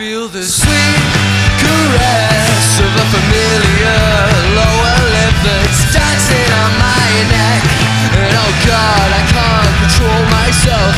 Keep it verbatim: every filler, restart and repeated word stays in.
feel the sweet caress of a familiar lower lip that's dancing on my neck. And oh God, I can't control myself.